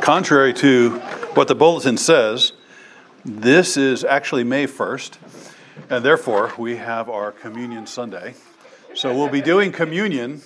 Contrary to what the bulletin says, this is actually May 1st, and therefore we have our Communion Sunday. So we'll be doing communion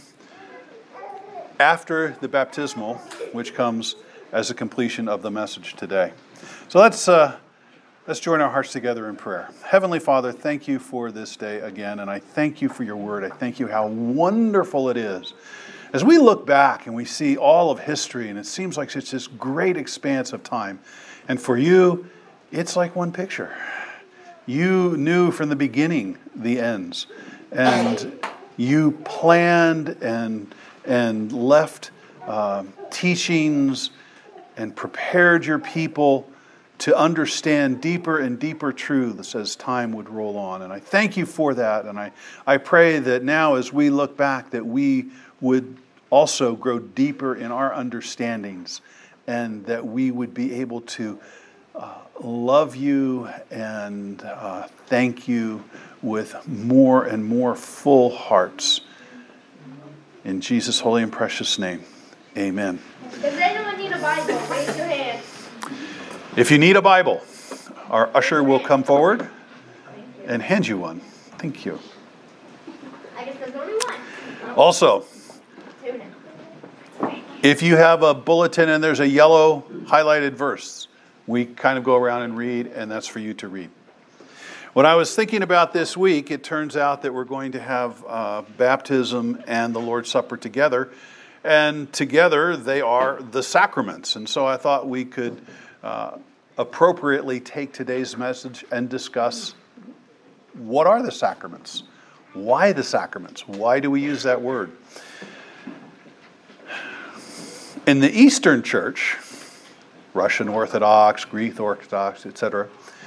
after the baptismal, which comes as a completion of the message today. So let's join our hearts together in prayer. Heavenly Father, thank you for this day again, and I thank you for your word. I thank you how wonderful it is. As we look back and we see all of history, and it seems like it's this great expanse of time, and for you, it's like one picture. You knew from the beginning the ends, and you planned and left teachings and prepared your people to understand deeper and deeper truths as time would roll on. And I thank you for that. And I pray that now as we look back that we would also grow deeper in our understandings and that we would be able to love you and thank you with more and more full hearts. In Jesus' holy and precious name, amen. Does anyone need a Bible? Raise your hand. If you need a Bible, our usher will come forward and hand you one. Thank you. I guess there's only one. Also, if you have a bulletin and there's a yellow highlighted verse, we kind of go around and read, and that's for you to read. When I was thinking about this week, it turns out that we're going to have baptism and the Lord's Supper together. And together they are the sacraments. And so I thought we could appropriately take today's message and discuss what are the sacraments? Why the sacraments? Why do we use that word? In the Eastern Church, Russian Orthodox, Greek Orthodox, etc.,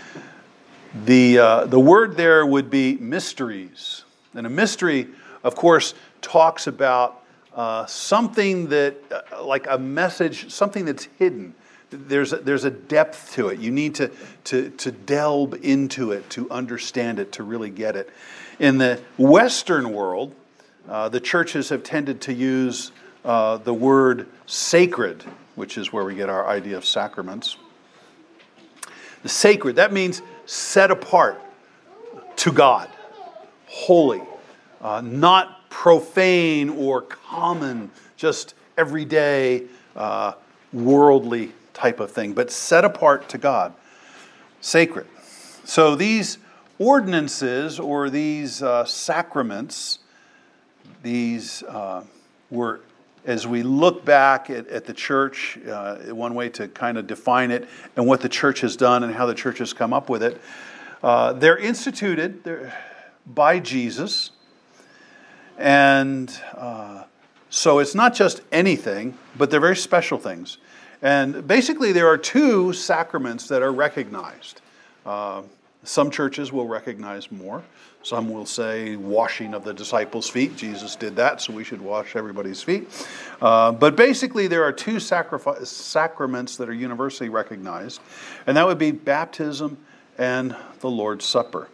the word there would be mysteries. And a mystery, of course, talks about something that, like a message, something that's hidden. There's a depth to it. You need to delve into it, to understand it, to really get it. In the Western world, the churches have tended to use the word sacred, which is where we get our idea of sacraments. The sacred, that means set apart to God, holy, not profane or common, just everyday, worldly type of thing, but set apart to God, sacred. So these ordinances or these sacraments, these were, as we look back at the church, one way to kind of define it and what the church has done and how the church has come up with it, they're instituted by Jesus. And so it's not just anything, but they're very special things. And basically there are two sacraments that are recognized. Some churches will recognize more. Some will say washing of the disciples' feet. Jesus did that, so we should wash everybody's feet. But basically there are two sacraments that are universally recognized, and that would be baptism and the Lord's Supper.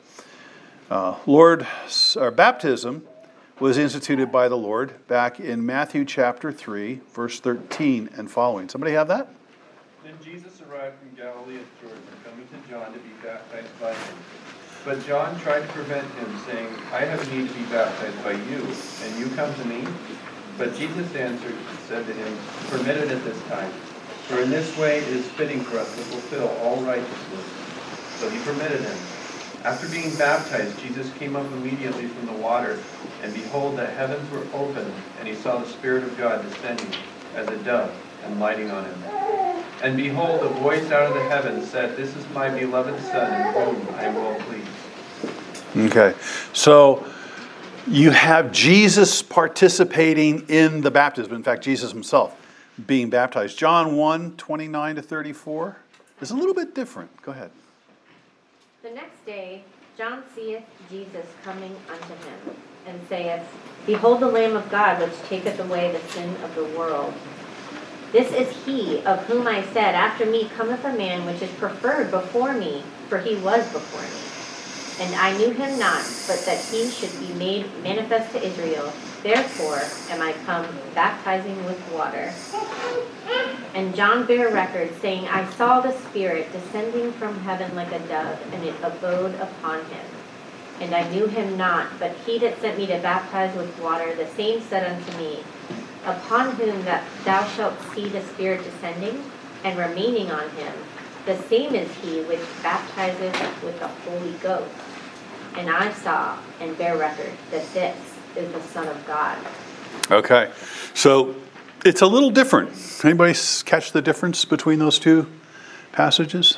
Baptism was instituted by the Lord back in Matthew chapter 3, verse 13 and following. Somebody have that? Then Jesus arrived from Galilee at Jordan, coming to John to be baptized by him. But John tried to prevent him, saying, I have need to be baptized by you, and you come to me? But Jesus answered and said to him, Permit it at this time, for in this way it is fitting for us to fulfill all righteousness. So he permitted him. After being baptized, Jesus came up immediately from the water, and behold, the heavens were opened, and he saw the Spirit of God descending as a dove and lighting on him. And behold, a voice out of the heavens said, This is my beloved Son, in whom I am well pleased. Okay, so you have Jesus participating in the baptism. In fact, Jesus himself being baptized. John 1, 29 to 34 is a little bit different. Go ahead. The next day John seeth Jesus coming unto him, and saith, Behold the Lamb of God, which taketh away the sin of the world. This is he of whom I said, After me cometh a man which is preferred before me, for he was before me. And I knew him not, but that he should be made manifest to Israel. Therefore am I come baptizing with water. And John bare record, saying, I saw the Spirit descending from heaven like a dove, and it abode upon him. And I knew him not, but he that sent me to baptize with water, the same said unto me, Upon whom that thou shalt see the Spirit descending and remaining on him, the same is he which baptizeth with the Holy Ghost. And I saw and bear record that this is the Son of God. Okay, so it's a little different. Anybody catch the difference between those two passages?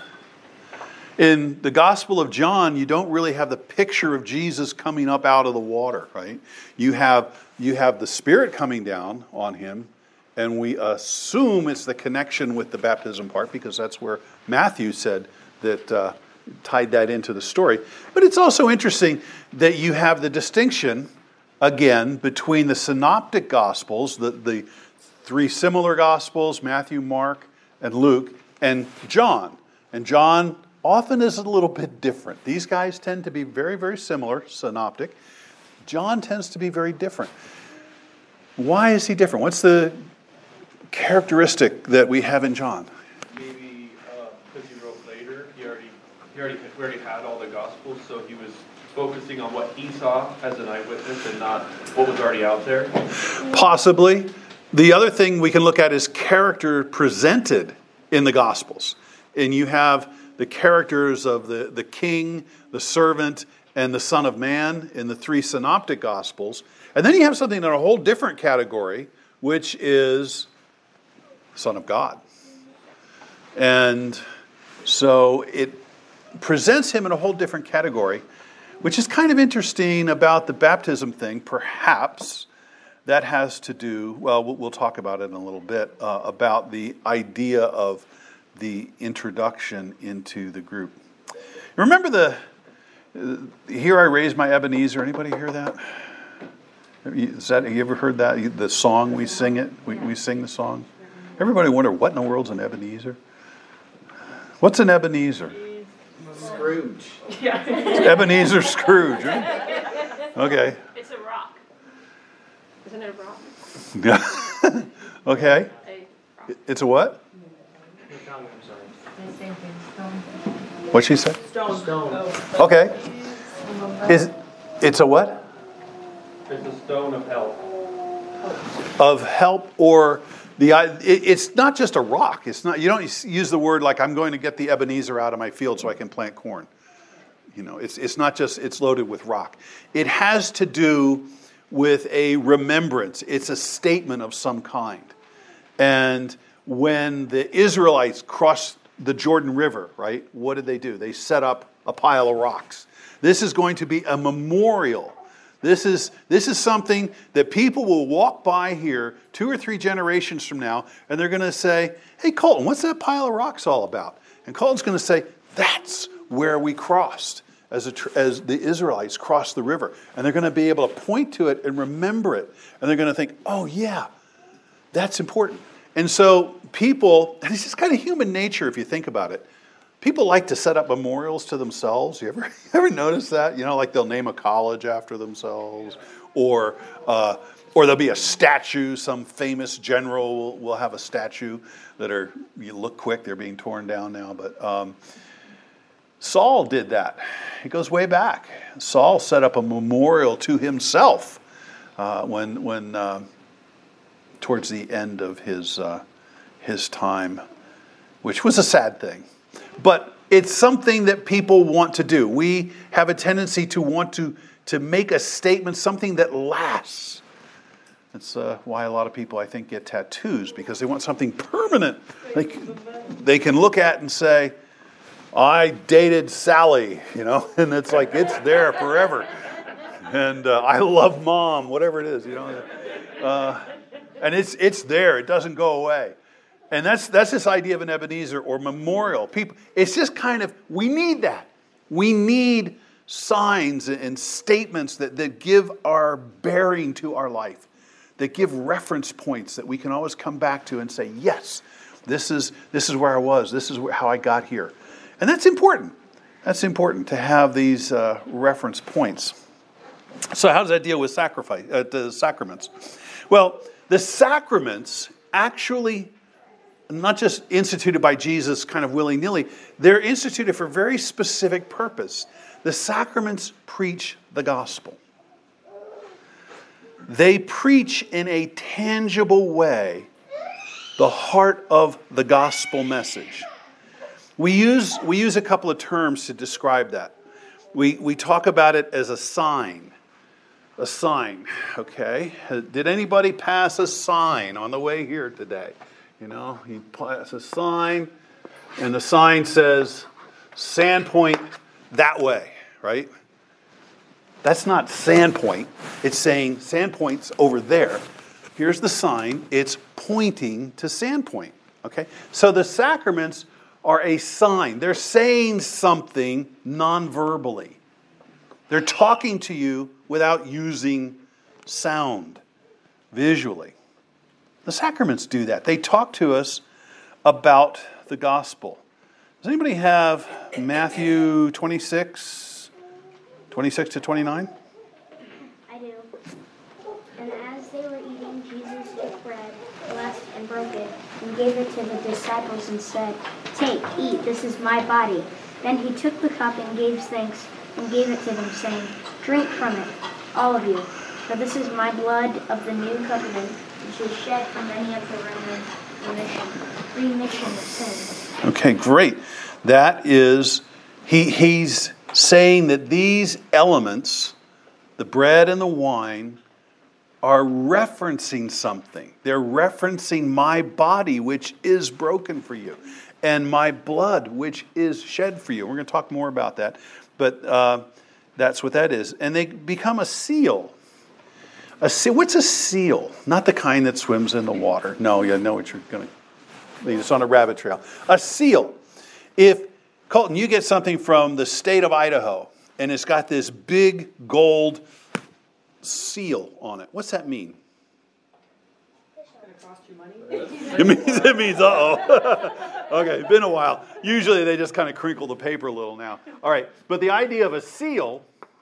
In the Gospel of John, you don't really have the picture of Jesus coming up out of the water, right? You have the Spirit coming down on him, and we assume it's the connection with the baptism part, because that's where Matthew said that tied that into the story. But it's also interesting that you have the distinction, again, between the synoptic Gospels, the three similar Gospels, Matthew, Mark, and Luke, and John. And John often is a little bit different. These guys tend to be very, very similar, synoptic. John tends to be very different. Why is he different? What's the characteristic that we have in John? Maybe because he wrote later, he already had all the Gospels, so he was focusing on what he saw as an eyewitness and not what was already out there. Possibly. The other thing we can look at is character presented in the Gospels. And you have the characters of the king, the servant, and the Son of Man in the three synoptic Gospels. And then you have something in a whole different category, which is Son of God. And so it presents him in a whole different category, which is kind of interesting about the baptism thing. Perhaps that has to do, well, we'll talk about it in a little bit, about the idea of the introduction into the group. Remember Here I Raise My Ebenezer? Anybody hear that? Have you ever heard that? The song, we sing it. We sing the song. Everybody wonder, what in the world's an Ebenezer? What's an Ebenezer? Scrooge. Ebenezer Scrooge, right? Okay. It's a rock. Isn't it a rock? Yeah. Okay. It's a what? What'd she say? Stone. Okay. It's a what? It's a stone of help. Of help, or it's not just a rock. It's not. You don't use the word like, I'm going to get the Ebenezer out of my field so I can plant corn. You know, it's not just, it's loaded with rock. It has to do with a remembrance. It's a statement of some kind. And when the Israelites crossed the Jordan River, right, what did they do? They set up a pile of rocks. This is going to be a memorial. This is something that people will walk by here 2 or 3 generations from now, and they're going to say, hey, Colton, what's that pile of rocks all about? And Colton's going to say, that's where we crossed as the Israelites crossed the river. And they're going to be able to point to it and remember it. And they're going to think, oh, yeah, that's important. And so people, and it's just kind of human nature if you think about it. People like to set up memorials to themselves. You ever notice that? You know, like they'll name a college after themselves, or there'll be a statue. Some famous general will have a statue you look quick, they're being torn down now. But Saul did that. It goes way back. Saul set up a memorial to himself when towards the end of his time, which was a sad thing. But it's something that people want to do. We have a tendency to want to make a statement, something that lasts. That's why a lot of people, I think, get tattoos, because they want something permanent. They can look at and say, I dated Sally, you know, and it's like, it's there forever. And I love Mom, whatever it is, you know. And it's there. It doesn't go away. And that's this idea of an Ebenezer or memorial. People, it's just kind of, we need that. We need signs and statements that give our bearing to our life, that give reference points that we can always come back to and say, yes, this is where I was. This is how I got here. And that's important. That's important to have these reference points. So how does that deal with the sacraments? Well, the sacraments actually, not just instituted by Jesus kind of willy-nilly, they're instituted for a very specific purpose. The sacraments preach the gospel. They preach in a tangible way the heart of the gospel message. We use a couple of terms to describe that. We talk about it as a sign. A sign, okay? Did anybody pass a sign on the way here today? You know, you pass a sign, and the sign says, Sandpoint that way, right? That's not Sandpoint. It's saying Sandpoint's over there. Here's the sign. It's pointing to Sandpoint, okay? So the sacraments are a sign. They're saying something non-verbally. They're talking to you without using sound, visually. The sacraments do that. They talk to us about the gospel. Does anybody have Matthew 26 to 29? I do. And as they were eating, Jesus took bread, blessed and broke it, and gave it to the disciples and said, "Take, eat, this is my body." Then he took the cup and gave thanks and gave it to them, saying, "Drink from it, all of you, for this is my blood of the new covenant, which is shed for many of the remission of sins." Okay, great. That is, he's saying that these elements, the bread and the wine, are referencing something. They're referencing my body, which is broken for you, and my blood, which is shed for you. We're going to talk more about that, but that's what that is. And they become a seal. What's a seal? Not the kind that swims in the water. No, you know what you're going to lead us on a rabbit trail. A seal. If, Colton, you get something from the state of Idaho, and it's got this big gold seal on it. What's that mean? It's gonna cost you money. It means uh-oh. Okay, it's been a while. Usually they just kind of crinkle the paper a little now. All right, but the idea of a seal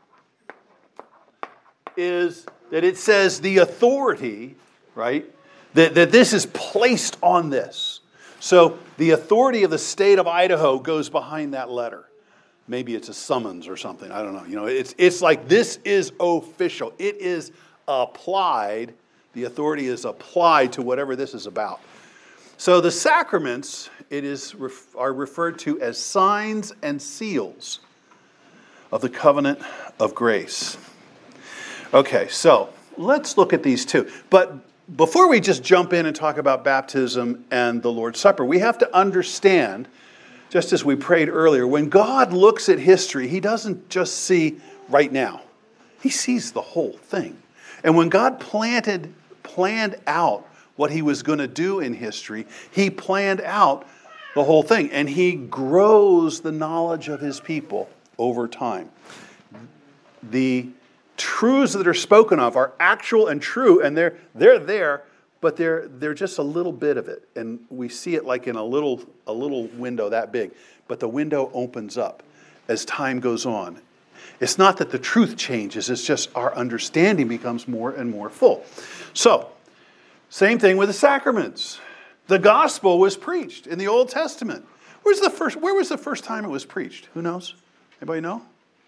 is that it says the authority, right, that this is placed on this. So the authority of the state of Idaho goes behind that letter. Maybe it's a summons or something. I don't know. You know, it's like this is official. It is applied. The authority is applied to whatever this is about. So the sacraments are referred to as signs and seals of the covenant of grace. Okay, so let's look at these two. But before we just jump in and talk about baptism and the Lord's Supper, we have to understand, just as we prayed earlier, when God looks at history, he doesn't just see right now. He sees the whole thing. And when God planned out what he was going to do in history, he planned out the whole thing. And he grows the knowledge of his people over time. The truths that are spoken of are actual and true, and they're there, but they're just a little bit of it, and we see it like in a little window that big. But the window opens up as time goes on. It's not that the truth changes; it's just our understanding becomes more and more full. So, same thing with the sacraments. The gospel was preached in the Old Testament. Where was the first time it was preached? Who knows? Anybody know?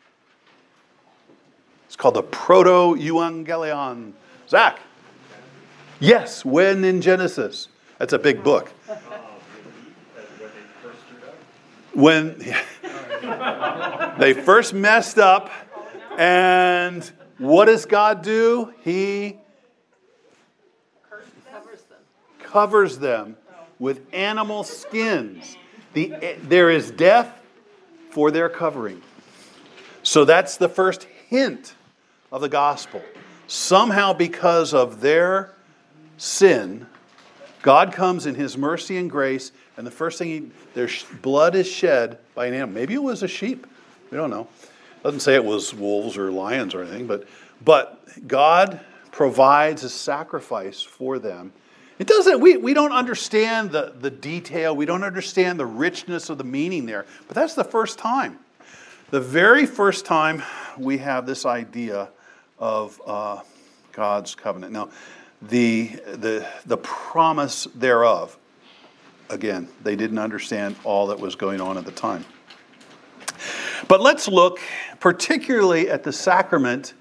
It's called the Proto-Evangelion. Zach? Yes, when in Genesis. That's a big book. When they first messed up, and what does God do? He covers them with animal skins. There is death for their covering. So that's the first hint of the gospel. Somehow, because of their sin, God comes in his mercy and grace, and the first thing their blood is shed by an animal. Maybe it was a sheep. We don't know. It doesn't say it was wolves or lions or anything, but God provides a sacrifice for them. It doesn't. We don't understand the detail. We don't understand the richness of the meaning there. But that's the first time. The very first time we have this idea of God's covenant. Now, the promise thereof, again, they didn't understand all that was going on at the time. But let's look particularly at the sacrament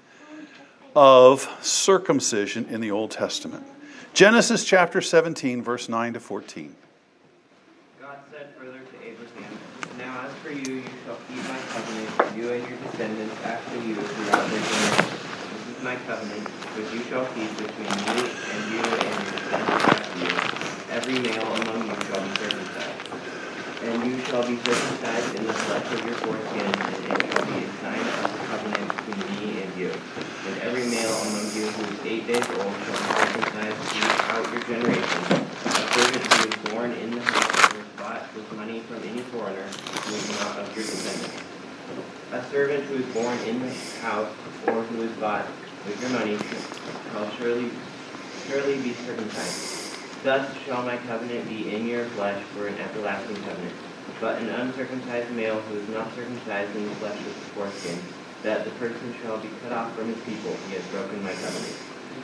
of circumcision in the Old Testament. Genesis chapter 17, verse 9 to 14. God said further to Abraham, "Now as for you, you shall keep my covenant, you and your descendants after you throughout their generations. This is my covenant, which you shall keep between me and your descendants after you. Every male among you shall be circumcised. And you shall be circumcised in the flesh of your foreskin, and it shall be a sign of the covenant between me and you. And every male among you who is 8 days old shall be circumcised throughout your generations. A servant who is born in the house or is bought with money from any foreigner who is not of your descendants. A servant who is born in the house or who is bought with your money shall surely be circumcised. Thus shall my covenant be in your flesh for an everlasting covenant. But an uncircumcised male who is not circumcised in the flesh of the foreskin, that the person shall be cut off from his people. He has broken my covenant."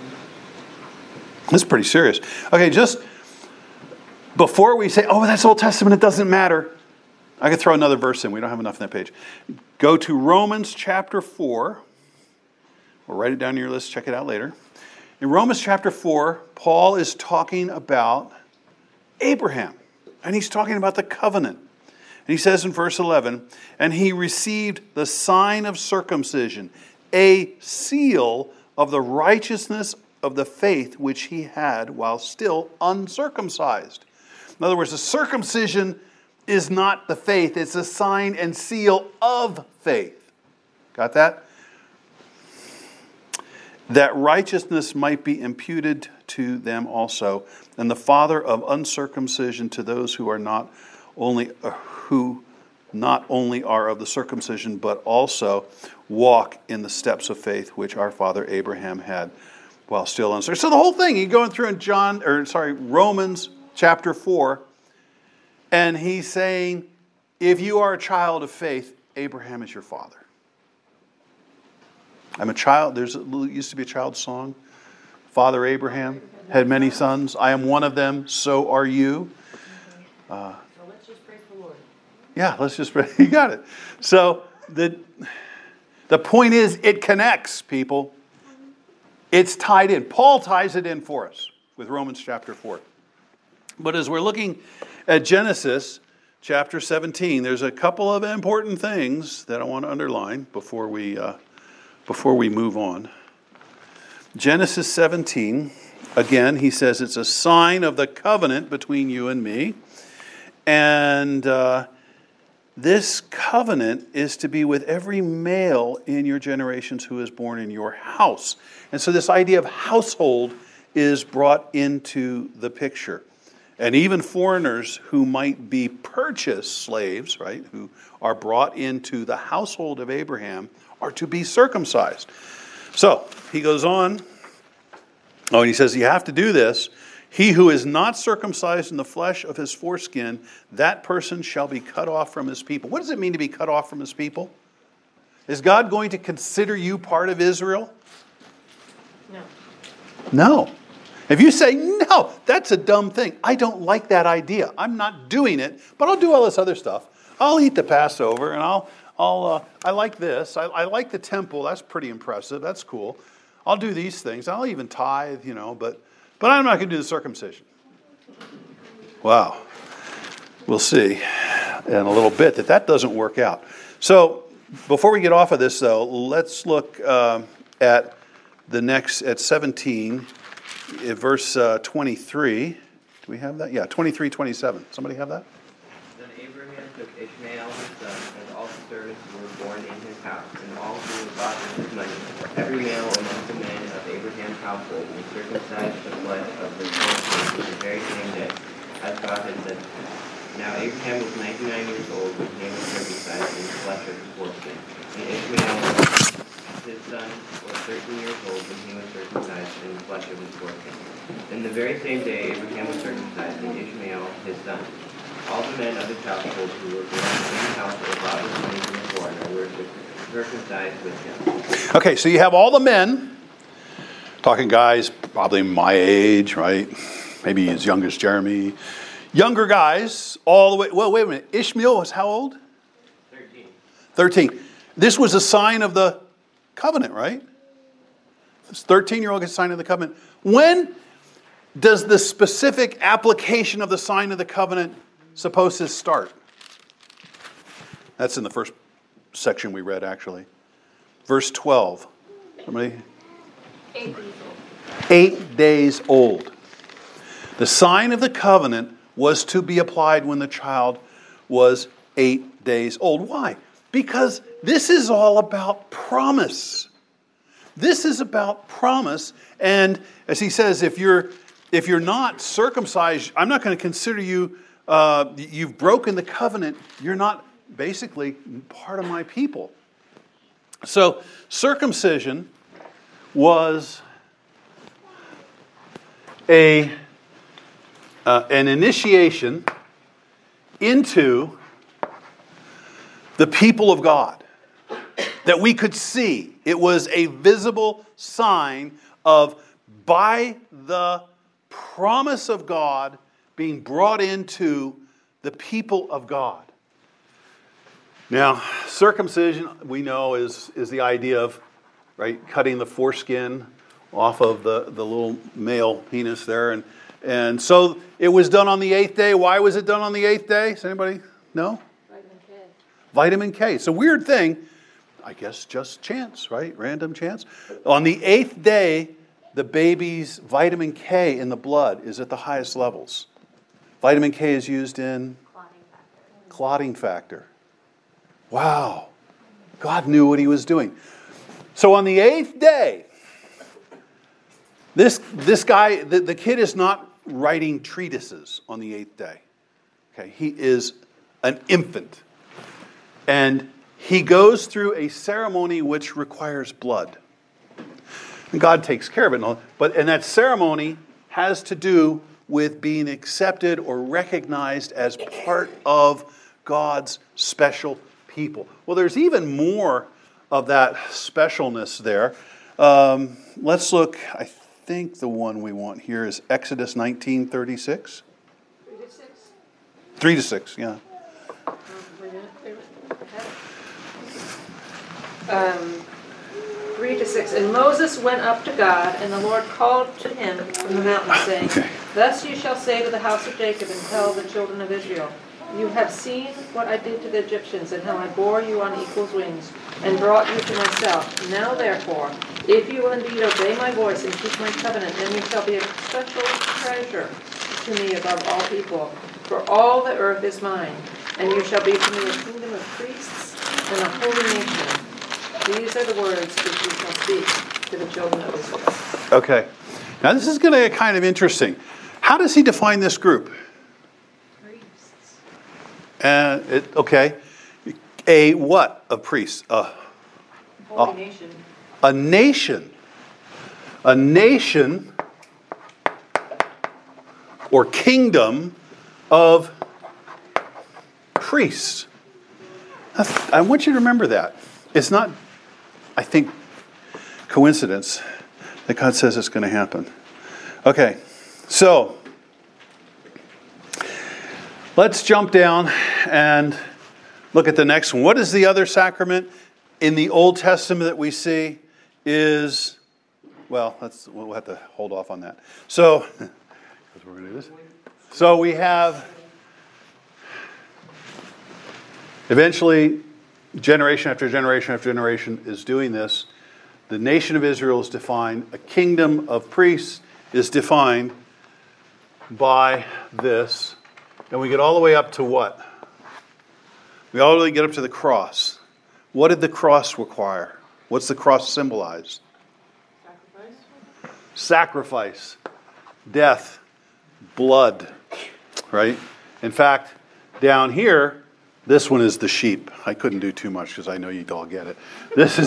This is pretty serious. Okay, just before we say, oh, that's Old Testament, it doesn't matter. I could throw another verse in. We don't have enough on that page. Go to Romans chapter 4. Or write it down on your list. Check it out later. In Romans chapter 4, Paul is talking about Abraham. And he's talking about the covenant. And he says in verse 11, "And he received the sign of circumcision, a seal of the righteousness of the faith which he had while still uncircumcised." In other words, the circumcision is not the faith. It's a sign and seal of faith. Got that? That righteousness might be imputed to them also, and the father of uncircumcision to those who not only are of the circumcision, but also walk in the steps of faith which our father Abraham had while still uncircumcised. So the whole thing, he's going through in Romans chapter 4, and he's saying, if you are a child of faith, Abraham is your father. I'm a child. There used to be a child's song. Father Abraham had many sons. I am one of them. So are you. So let's just praise the Lord. Yeah, let's just pray. You got it. So the point is, it connects, people. It's tied in. Paul ties it in for us with Romans chapter 4. But as we're looking at Genesis chapter 17, there's a couple of important things that I want to underline before we move on. Genesis 17, again, he says it's a sign of the covenant between you and me. And this covenant is to be with every male in your generations who is born in your house. And so this idea of household is brought into the picture. And even foreigners who might be purchased slaves, right, who are brought into the household of Abraham, are to be circumcised. So he goes on. Oh, and he says you have to do this. He who is not circumcised in the flesh of his foreskin, that person shall be cut off from his people. What does it mean to be cut off from his people? Is God going to consider you part of Israel? No. No. If you say, no, that's a dumb thing. I don't like that idea. I'm not doing it, but I'll do all this other stuff. I'll eat the Passover, and I like this. I like the temple. That's pretty impressive. That's cool. I'll do these things. I'll even tithe, but I'm not going to do the circumcision. Wow. We'll see in a little bit that doesn't work out. So before we get off of this, though, let's look at 17, verse 23. Do we have that? Yeah, 23, 27. Somebody have that? Then Abraham took Ishmael his son, and all the servants who were born in his house, and all who were bought with his money, every male among the men of Abraham's household, and circumcised the flesh of their foreskin the very same day, as God had said. Now Abraham was 99 years old when he was circumcised in the flesh of his foreskin, and Ishmael, his son, was 13 years old when he was circumcised in the flesh of his foreskin. And the very same day Abraham was circumcised, and Ishmael his son. All the men of his household who were born in his household brought his money from the foreigner were circumcised with him. Okay, so you have all the men, talking guys probably my age, right? Maybe as young as Jeremy. Younger guys, all the way. Well, wait a minute. Ishmael was how old? 13. This was a sign of the covenant, right? This 13-year-old gets a sign of the covenant. When does the specific application of the sign of the covenant supposed to start? That's in the first section we read, actually. Verse 12. Somebody? 8 days old. 8 days old. The sign of the covenant was to be applied when the child was 8 days old. Why? Because this is all about promise. This is about promise. And as he says, if you're not circumcised, I'm not going to consider you, you've broken the covenant. You're not basically part of my people. So circumcision was an initiation into the people of God that we could see. It was a visible sign of, by the promise of God, being brought into the people of God. Now, circumcision, we know, is the idea of, right, cutting the foreskin off of the little male penis there. And so it was done on the 8th day. Why was it done on the 8th day? Does anybody know? Vitamin K. Vitamin K. It's a weird thing. I guess just chance, right? Random chance. On the 8th day, the baby's vitamin K in the blood is at the highest levels. Vitamin K is used in clotting factor. Wow. God knew what he was doing. So on the 8th day, this guy, the kid is not writing treatises on the 8th day. Okay, he is an infant. And he goes through a ceremony which requires blood. And God takes care of it. And that ceremony has to do with being accepted or recognized as part of God's special people. Well, there's even more of that specialness there. Let's look, I think the one we want here is Exodus 19:36. 3 to 6. 3 to 6, yeah. Wait a minute. 3 to 6. And Moses went up to God, and the Lord called to him from the mountain, saying, Okay. Thus you shall say to the house of Jacob, and tell the children of Israel, You have seen what I did to the Egyptians, and how I bore you on eagle's wings, and brought you to myself. Now therefore, if you will indeed obey my voice and keep my covenant, then you shall be a special treasure to me above all people. For all the earth is mine, and you shall be to me a kingdom of priests and a holy nation. These are the words which you shall speak to the children of Israel. Okay. Now this is going to get kind of interesting. How does he define this group? Okay. A what? A priest. Holy nation. A nation. A nation or kingdom of priests. I want you to remember that. It's not, I think, coincidence that God says it's going to happen. Okay, so let's jump down and look at the next one. What is the other sacrament in the Old Testament that we see is, well, we'll have to hold off on that. So, because we're going to do this. So we have, eventually, generation after generation after generation is doing this. The nation of Israel is defined, a kingdom of priests is defined by this. And we get all the way up to what? We all the way get up to the cross. What did the cross require? What's the cross symbolize? Sacrifice. Death. Blood. Right? In fact, down here, this one is the sheep. I couldn't do too much because I know you'd all get it. This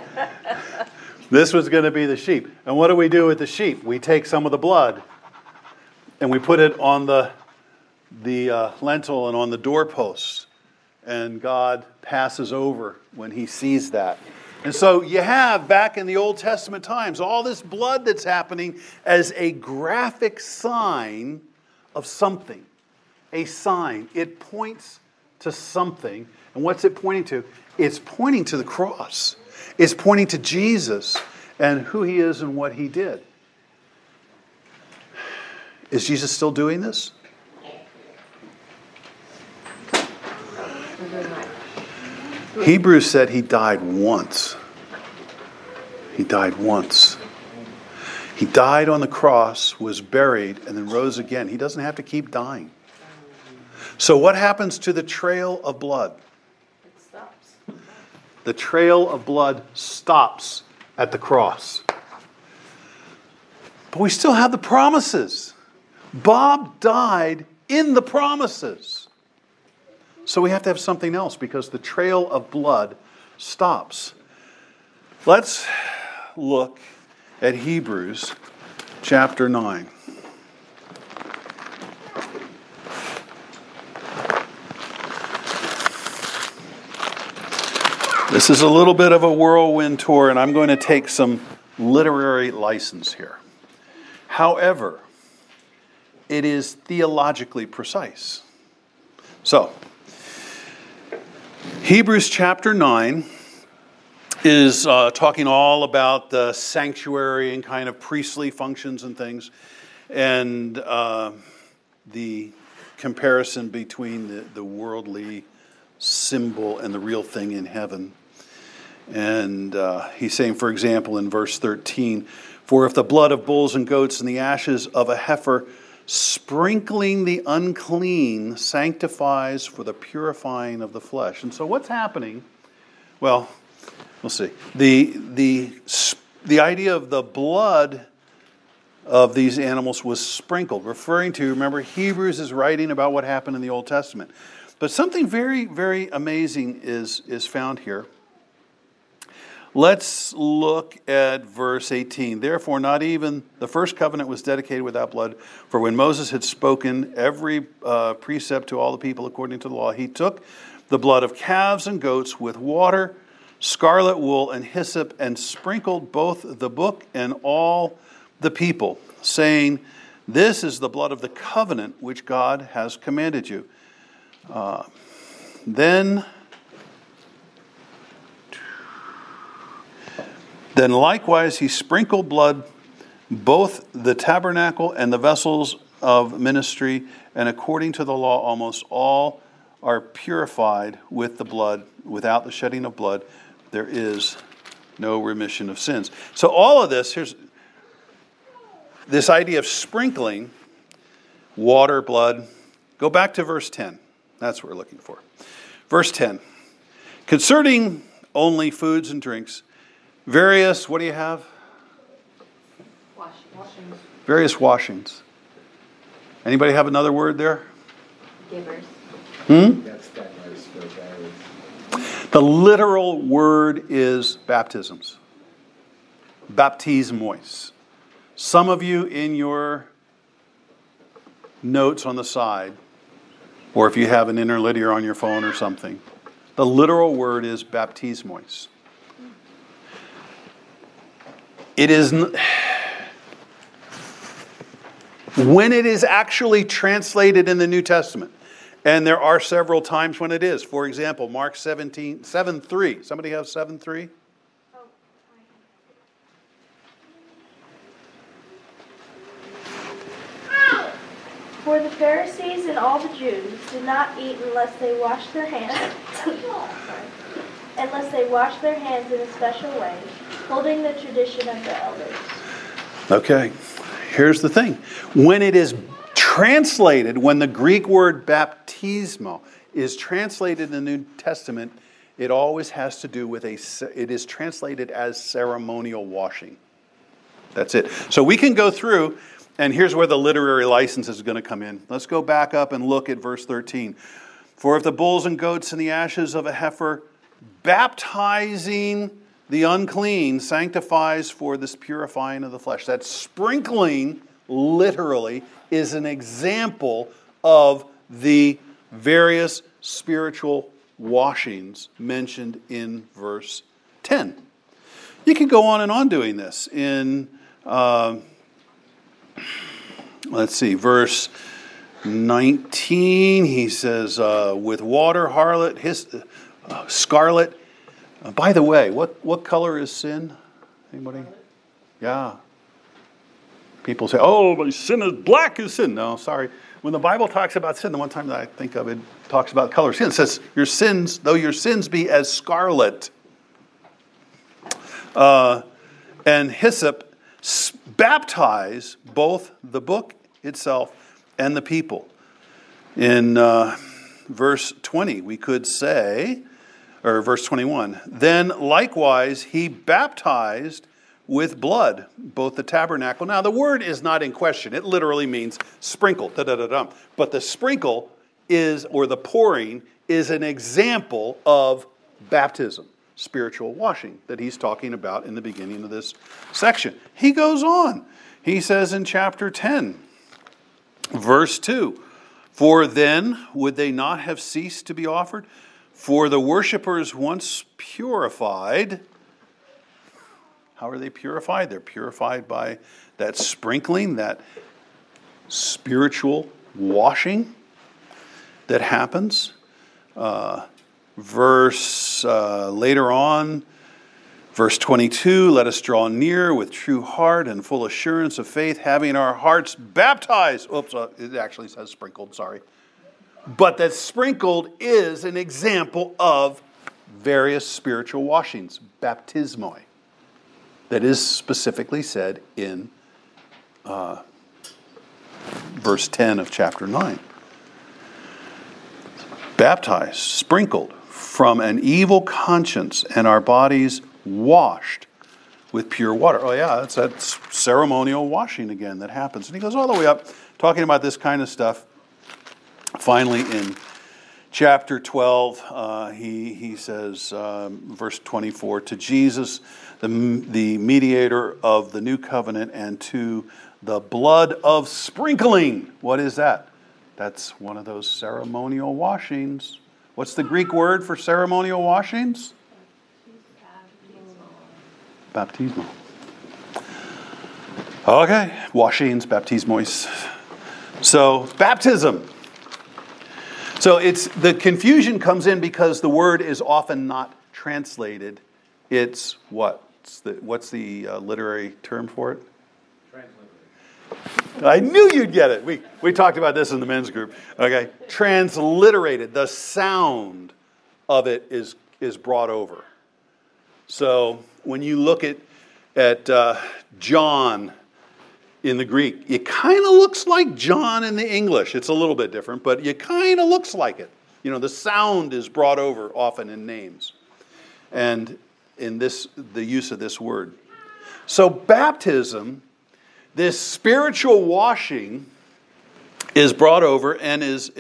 was going to be the sheep. And what do we do with the sheep? We take some of the blood and we put it on the the lintel and on the doorposts. And God passes over when he sees that. And so you have, back in the Old Testament times, all this blood that's happening as a graphic sign of something. A sign. It points to something. And what's it pointing to? It's pointing to the cross. It's pointing to Jesus and who he is and what he did. Is Jesus still doing this? Hebrews said he died once. He died once. He died on the cross, was buried, and then rose again. He doesn't have to keep dying. So what happens to the trail of blood? It stops. The trail of blood stops at the cross. But we still have the promises. Bob died in the promises. So we have to have something else because the trail of blood stops. Let's look at Hebrews chapter 9. This is a little bit of a whirlwind tour, and I'm going to take some literary license here. However, it is theologically precise. So, Hebrews chapter 9 is talking all about the sanctuary and kind of priestly functions and things, and the comparison between the worldly symbol and the real thing in heaven. And he's saying, for example, in verse 13, "For if the blood of bulls and goats and the ashes of a heifer sprinkling the unclean sanctifies for the purifying of the flesh." And so what's happening? Well, we'll see. The idea of the blood of these animals was sprinkled, referring to, remember, Hebrews is writing about what happened in the Old Testament. But something very, very amazing is found here. Let's look at verse 18. "Therefore, not even the first covenant was dedicated without blood. For when Moses had spoken every precept to all the people according to the law, he took the blood of calves and goats with water, scarlet wool, and hyssop, and sprinkled both the book and all the people, saying, 'This is the blood of the covenant which God has commanded you.' Then likewise he sprinkled blood both the tabernacle and the vessels of ministry, and according to the law almost all are purified with the blood. Without the shedding of blood there is no remission of sins." So all of this, here's this idea of sprinkling, water, blood. Go back to verse 10. That's what we're looking for. Verse 10. "Concerning only foods and drinks, various," what do you have? Washings. Various washings. Anybody have another word there? Givers. That's that nice for The literal word is baptisms. Baptismois. Some of you in your notes on the side, or if you have an interlinear on your phone or something, the literal word is baptismois. It is, when it is actually translated in the New Testament, and there are several times when it is. For example, Mark 7:3. Somebody have 7:3? For the Pharisees and all the Jews did not eat unless they washed their hands, in a special way, holding the tradition of the elders. Okay, here's the thing. When it is translated, when the Greek word baptismo is translated in the New Testament, it always has to do with it is translated as ceremonial washing. That's it. So we can go through, and here's where the literary license is going to come in. Let's go back up and look at verse 13. "For if the bulls and goats and the ashes of a heifer baptizing the unclean sanctifies for this purifying of the flesh." That sprinkling, literally, is an example of the various spiritual washings mentioned in verse 10. You can go on and on doing this. In, verse 19, he says, with water, harlot, scarlet. By the way, what color is sin? Anybody? Yeah. People say, oh, but sin is black as sin. No, sorry. When the Bible talks about sin, the one time that I think of it talks about color sin. It says, your sins, though your sins be as scarlet, and hyssop, baptize both the book itself and the people. In verse 20, we could say, or verse 21, then likewise he baptized with blood both the tabernacle. Now the word is not in question. It literally means sprinkle. But the sprinkle is, or the pouring, is an example of baptism, spiritual washing, that he's talking about in the beginning of this section. He goes on. He says in chapter 10, verse 2, for then would they not have ceased to be offered? For the worshipers once purified. How are they purified? They're purified by that sprinkling, that spiritual washing that happens. Later on, verse 22, let us draw near with true heart and full assurance of faith, having our hearts baptized. Oops, it actually says sprinkled, sorry. But that sprinkled is an example of various spiritual washings, baptismoi, that is specifically said in verse 10 of chapter 9. Baptized, sprinkled from an evil conscience, and our bodies washed with pure water. Oh yeah, that's that ceremonial washing again that happens. And he goes all the way up, talking about this kind of stuff. Finally, in chapter 12, he says, verse 24, to Jesus, the mediator of the new covenant, and to the blood of sprinkling. What is that? That's one of those ceremonial washings. What's the Greek word for ceremonial washings? Baptismal. Okay, washings, baptismois. So, baptism. So it's the confusion comes in because the word is often not translated. It's what? What's the literary term for it? Transliterated. I knew you'd get it. We talked about this in the men's group. Okay, transliterated. The sound of it is brought over. So when you look at John in the Greek, it kind of looks like John in the English. It's a little bit different, but it kind of looks like it. You know, the sound is brought over often in names, and in the use of this word. So baptism, this spiritual washing, is brought over and is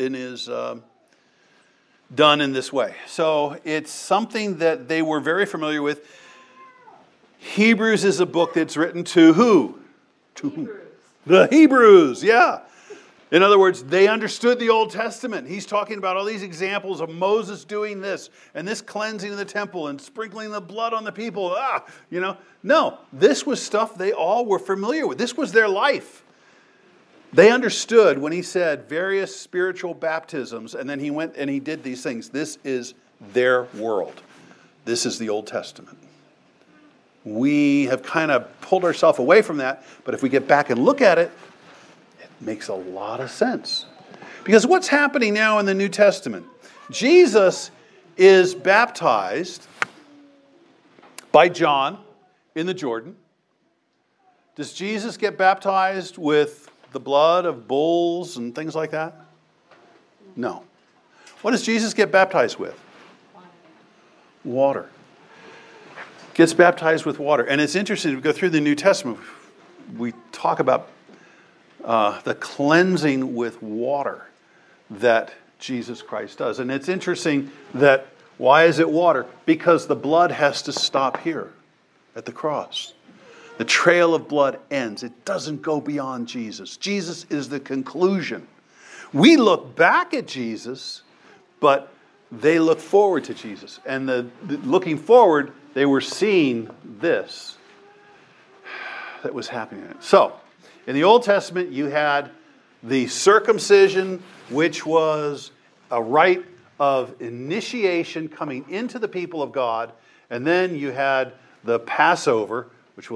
done in this way. So it's something that they were very familiar with. Hebrews is a book that's written to who? To whom? The Hebrews, yeah. In other words, they understood the Old Testament. He's talking about all these examples of Moses doing this, and this cleansing of the temple, and sprinkling the blood on the people. No, this was stuff they all were familiar with. This was their life. They understood when he said various spiritual baptisms, and then he went and he did these things. This is their world. This is the Old Testament. We have kind of pulled ourselves away from that, but if we get back and look at it, it makes a lot of sense. Because what's happening now in the New Testament? Jesus is baptized by John in the Jordan. Does Jesus get baptized with the blood of bulls and things like that? No. What does Jesus get baptized with? Water. Gets baptized with water. And it's interesting, we go through the New Testament, we talk about the cleansing with water that Jesus Christ does. And it's interesting that, why is it water? Because the blood has to stop here at the cross. The trail of blood ends. It doesn't go beyond Jesus. Jesus is the conclusion. We look back at Jesus, but they look forward to Jesus. And the looking forward, they were seeing this that was happening. So, in the Old Testament, you had the circumcision, which was a rite of initiation coming into the people of God. And then you had the Passover, which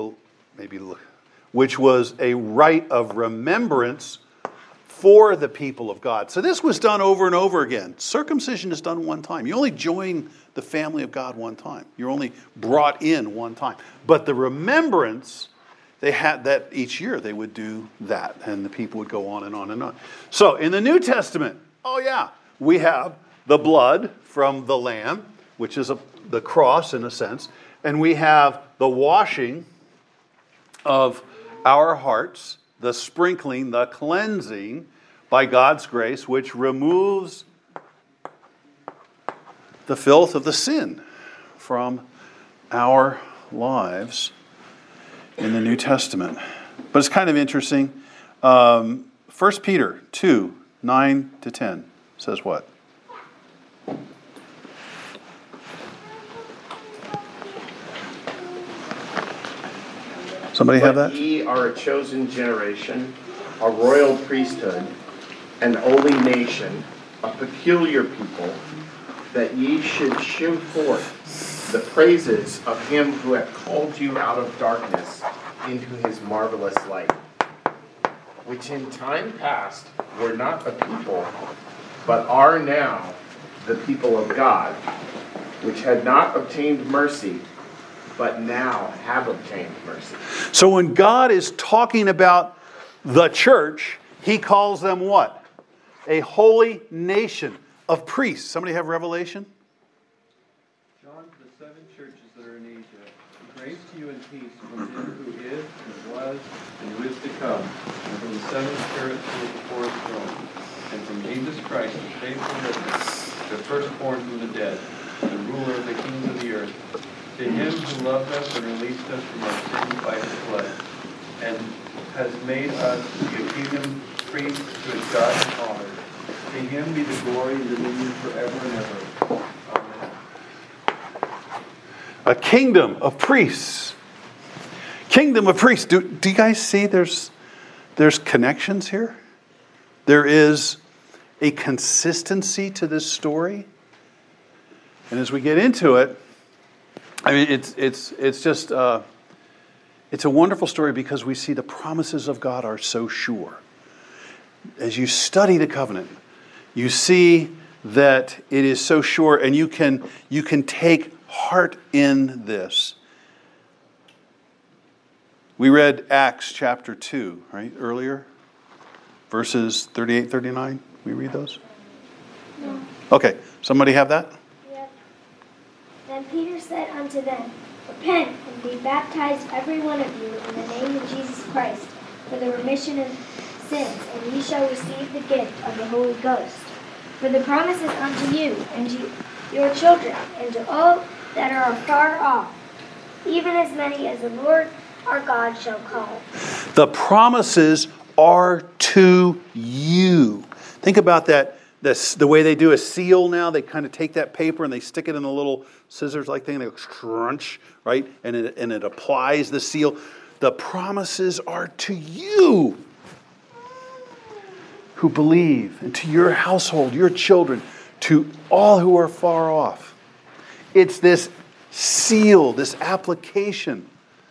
was a rite of remembrance for the people of God. So this was done over and over again. Circumcision is done one time. You only join the family of God one time. You're only brought in one time. But the remembrance, they had that each year they would do that, and the people would go on and on and on. So in the New Testament, we have the blood from the lamb, which is the cross in a sense, and we have the washing of our hearts, the sprinkling, the cleansing by God's grace, which removes the filth of the sin from our lives in the New Testament. But it's kind of interesting. 1 Peter 2, 9 to 10 says what? Somebody have that? But ye are a chosen generation, a royal priesthood, an holy nation, a peculiar people, that ye should shew forth the praises of him who hath called you out of darkness into his marvelous light, which in time past were not a people, but are now the people of God, which had not obtained mercy, but now have obtained mercy. So when God is talking about the church, he calls them what? A holy nation of priests. Somebody have Revelation? John, to the 7 churches that are in Asia, grace to you and peace from him who is, and was, and who is to come, and from the 7 spirits who are before his throne, and from Jesus Christ, the faithful witness, the firstborn from the dead, the ruler of the kings of the earth. To him who loved us and released us from our sins by his blood, and has made us a kingdom, priests to his God and Father. To him be the glory and dominion forever and ever. Amen. A kingdom of priests. Kingdom of priests. Do you guys see there's connections here? There is a consistency to this story. And as we get into it, I mean, it's just it's a wonderful story because we see the promises of God are so sure. As you study the covenant, you see that it is so sure, and you can take heart in this. We read Acts chapter 2, right, earlier, verses 38, 39. We read those? No. Okay, somebody have that? Then Peter said unto them, Repent, and be baptized every one of you in the name of Jesus Christ, for the remission of sins, and ye shall receive the gift of the Holy Ghost. For the promise is unto you, and to your children, and to all that are afar off, even as many as the Lord our God shall call. The promises are to you. Think about that. The way they do a seal now, they kind of take that paper and they stick it in a little scissors-like thing, and they go crunch, right? And it applies the seal. The promises are to you who believe, and to your household, your children, to all who are far off. It's this seal, this application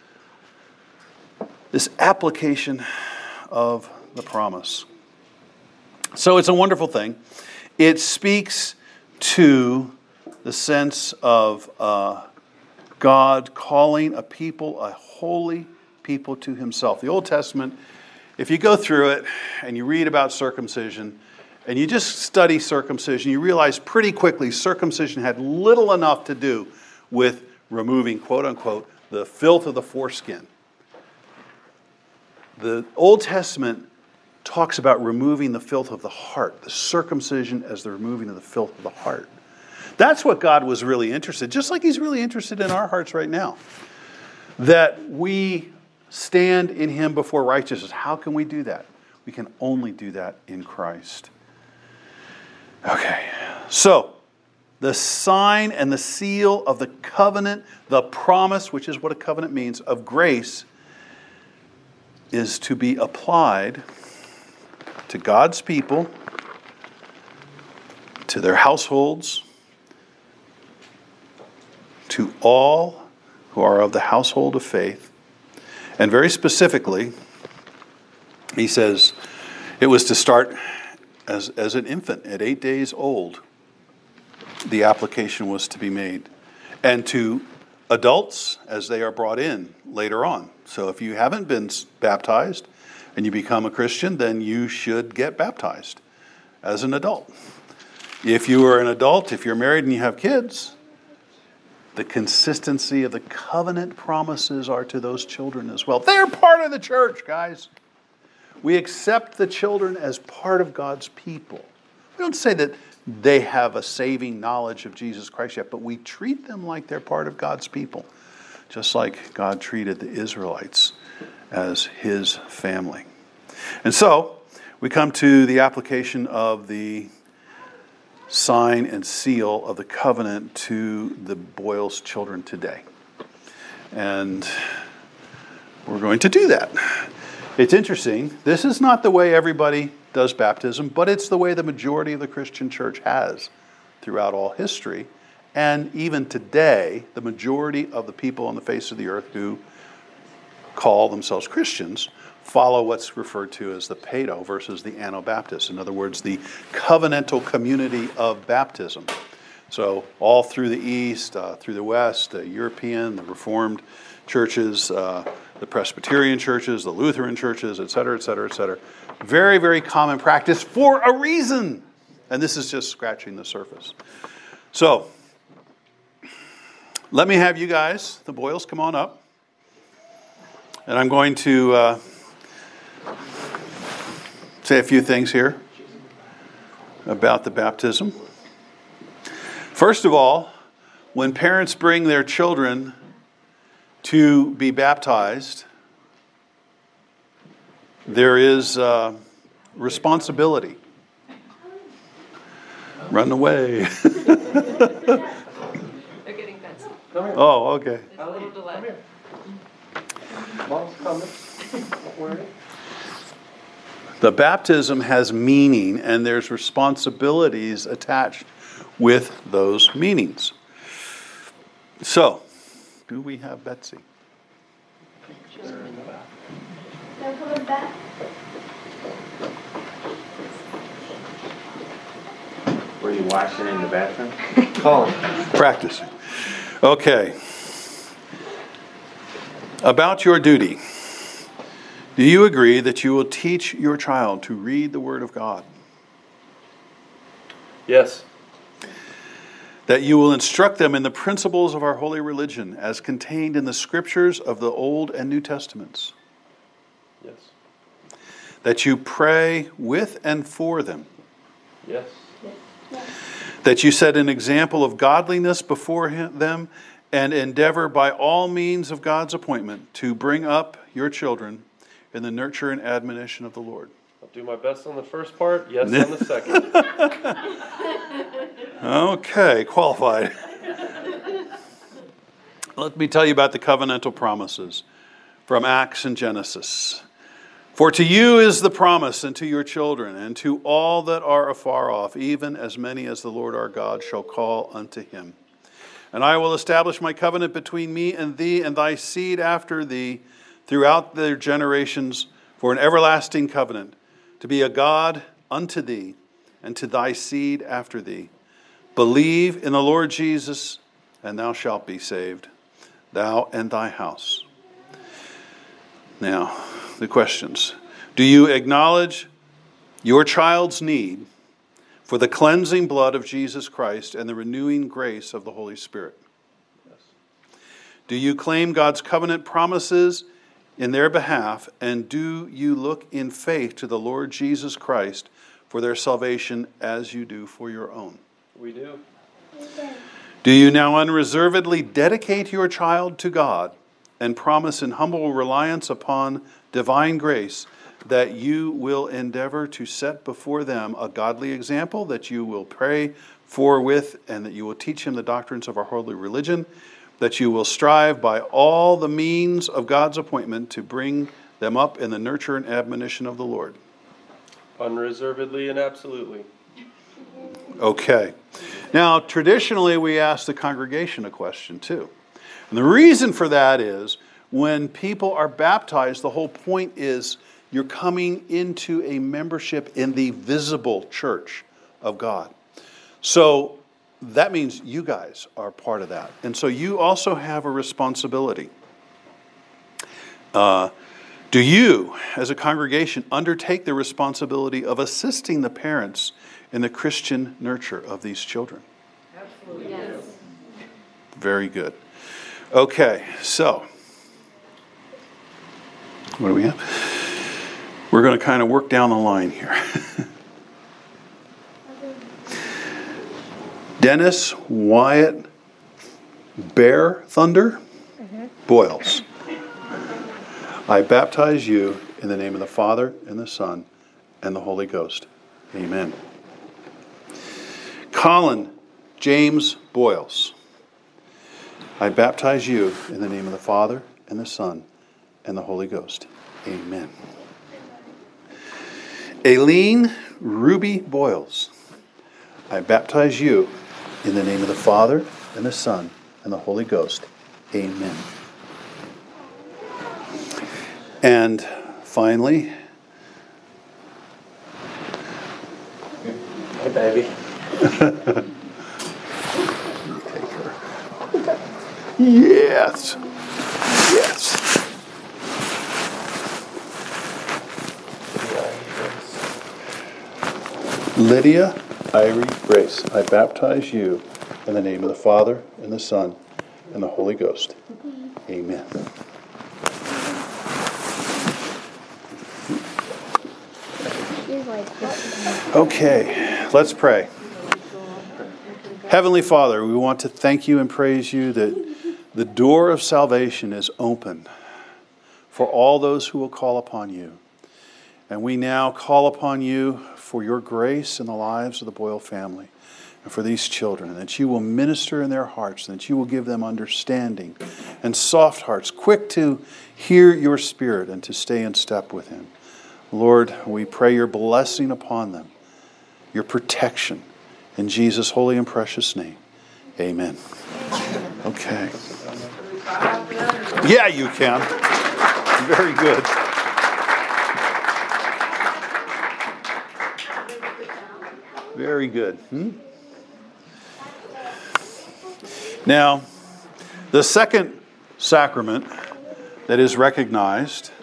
of the promise. So it's a wonderful thing. It speaks to the sense of God calling a people, a holy people, to himself. The Old Testament, if you go through it and you read about circumcision and you just study circumcision, you realize pretty quickly circumcision had little enough to do with removing, quote unquote, the filth of the foreskin. The Old Testament talks about removing the filth of the heart, the circumcision as the removing of the filth of the heart. That's what God was really interested, just like he's really interested in our hearts right now. That we stand in him before righteousness. How can we do that? We can only do that in Christ. Okay, so the sign and the seal of the covenant, the promise, which is what a covenant means, of grace, is to be applied to God's people, to their households, to all who are of the household of faith. And very specifically, he says it was to start as an infant at 8 days old. The application was to be made. And to adults as they are brought in later on. So if you haven't been baptized and you become a Christian, then you should get baptized as an adult. If you are an adult, if you're married and you have kids, the consistency of the covenant promises are to those children as well. They're part of the church, guys. We accept the children as part of God's people. We don't say that they have a saving knowledge of Jesus Christ yet, but we treat them like they're part of God's people, just like God treated the Israelites as his family. And so, we come to the application of the sign and seal of the covenant to the Boyles children today. And we're going to do that. It's interesting. This is not the way everybody does baptism, but it's the way the majority of the Christian church has throughout all history. And even today, the majority of the people on the face of the earth who call themselves Christians follow what's referred to as the Paedo versus the Anabaptists. In other words, the covenantal community of baptism. So all through the East, through the West, the European, the Reformed churches, the Presbyterian churches, the Lutheran churches, et cetera, et cetera, et cetera. Very, very common practice for a reason. And this is just scratching the surface. So, let me have you guys, the Boyles, come on up. And I'm going to say a few things here about the baptism. First of all, when parents bring their children to be baptized, there is responsibility. Run away. They're getting fancy. Oh, okay. There's a little delay. Mom's coming. Don't worry. The baptism has meaning, and there's responsibilities attached with those meanings. So, do we have Betsy? They're coming back. Were you washing in the bathroom? Practicing. Okay. About your duty. Do you agree that you will teach your child to read the Word of God? Yes. That you will instruct them in the principles of our holy religion as contained in the scriptures of the Old and New Testaments? Yes. That you pray with and for them? Yes. That you set an example of godliness before them and endeavor by all means of God's appointment to bring up your children in the nurture and admonition of the Lord? I'll do my best on the first part, yes on the second. Okay, qualified. Let me tell you about the covenantal promises from Acts and Genesis. For to you is the promise, and to your children, and to all that are afar off, even as many as the Lord our God shall call unto him. And I will establish my covenant between me and thee and thy seed after thee throughout their generations for an everlasting covenant, to be a God unto thee and to thy seed after thee. Believe in the Lord Jesus, and thou shalt be saved, thou and thy house. Now, the questions. Do you acknowledge your child's need for the cleansing blood of Jesus Christ and the renewing grace of the Holy Spirit? Yes. Do you claim God's covenant promises in their behalf, and do you look in faith to the Lord Jesus Christ for their salvation as you do for your own? We do. Do you now unreservedly dedicate your child to God and promise in humble reliance upon divine grace that you will endeavor to set before them a godly example, that you will pray for with, and that you will teach him the doctrines of our holy religion, that you will strive by all the means of God's appointment to bring them up in the nurture and admonition of the Lord. Unreservedly and absolutely. Okay. Now, traditionally, we ask the congregation a question too. And the reason for that is when people are baptized, the whole point is you're coming into a membership in the visible church of God. So that means you guys are part of that. And so you also have a responsibility. Do you, as a congregation, undertake the responsibility of assisting the parents in the Christian nurture of these children? Absolutely. Yes. Very good. Okay, so what do we have? We're going to kind of work down the line here. Dennis Wyatt Bear Thunder Boyles. I baptize you in the name of the Father, and the Son, and the Holy Ghost. Amen. Colin James Boyles. I baptize you in the name of the Father, and the Son, and the Holy Ghost. Amen. Aileen Ruby Boyles. I baptize you in the name of the Father, and the Son, and the Holy Ghost. Amen. And finally, Hey, baby. yes. Yes. Lydia Irie Brace, I baptize you in the name of the Father, and the Son, and the Holy Ghost. Amen. Okay, let's pray. Heavenly Father, we want to thank you and praise you that the door of salvation is open for all those who will call upon you. And we now call upon you for your grace in the lives of the Boyle family and for these children, and that you will minister in their hearts, and that you will give them understanding and soft hearts, quick to hear your Spirit and to stay in step with him. Lord, we pray your blessing upon them, your protection, in Jesus' holy and precious name. Amen. Okay. Yeah, you can. Very good. Very good. Now, the second sacrament that is recognized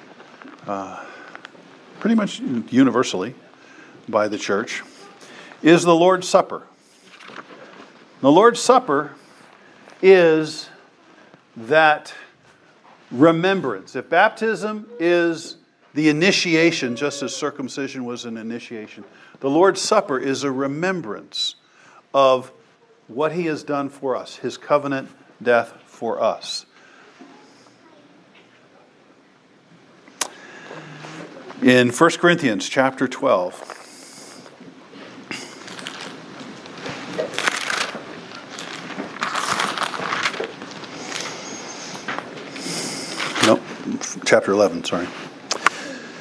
pretty much universally by the church is the Lord's Supper. The Lord's Supper is that remembrance. If baptism is the initiation, just as circumcision was an initiation, the Lord's Supper is a remembrance of what he has done for us, his covenant death for us. In 1 Corinthians chapter 12, chapter 11, sorry.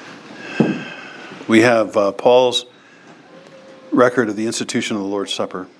We have Paul's record of the institution of the Lord's Supper.